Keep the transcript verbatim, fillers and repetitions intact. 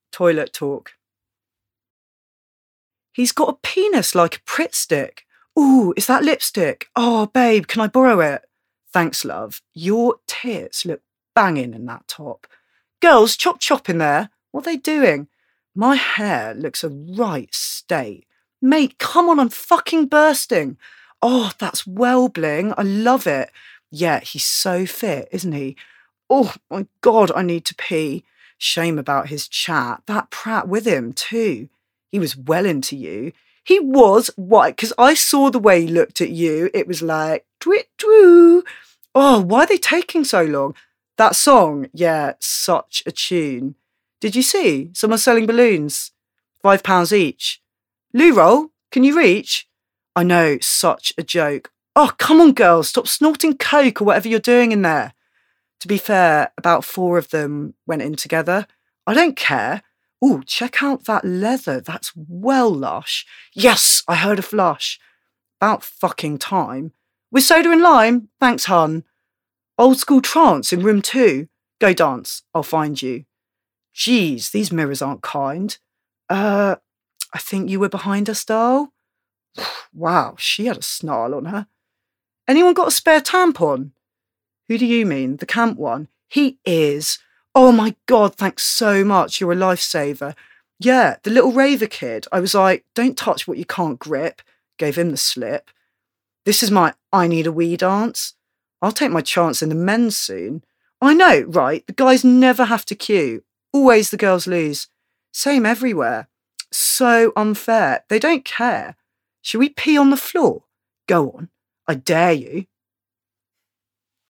Toilet talk. He's got a penis like a Pritt stick. Ooh, is that lipstick? Oh, babe, can I borrow it? Thanks, love. Your tits look banging in that top. Girls, chop chop in there. What are they doing? My hair looks a right state. Mate, come on, I'm fucking bursting. Oh, that's well bling. I love it. Yeah, he's so fit, isn't he? Oh, my God, I need to pee. Shame about his chat. That prat with him, too. He was well into you. He was, what? Because I saw the way he looked at you. It was like, twit twoo. Oh, why are they taking so long? That song, yeah, such a tune. Did you see? Someone's selling balloons. Five pounds each. Loo roll, can you reach? I know, such a joke. Oh, come on, girls, stop snorting coke or whatever you're doing in there. To be fair, about four of them went in together. I don't care. Ooh, check out that leather. That's well lush. Yes, I heard a flush. About fucking time. With soda and lime? Thanks, hun. Old school trance in room two. Go dance. I'll find you. Geez, these mirrors aren't kind. Uh, I think you were behind us, doll. Wow, she had a snarl on her. Anyone got a spare tampon? Who do you mean? The camp one? He is. Oh my God, thanks so much. You're a lifesaver. Yeah, the little raver kid. I was like, don't touch what you can't grip. Gave him the slip. This is my I need a wee dance. I'll take my chance in the men's soon. I know, right? The guys never have to queue. Always the girls lose. Same everywhere. So unfair. They don't care. Shall we pee on the floor? Go on. I dare you.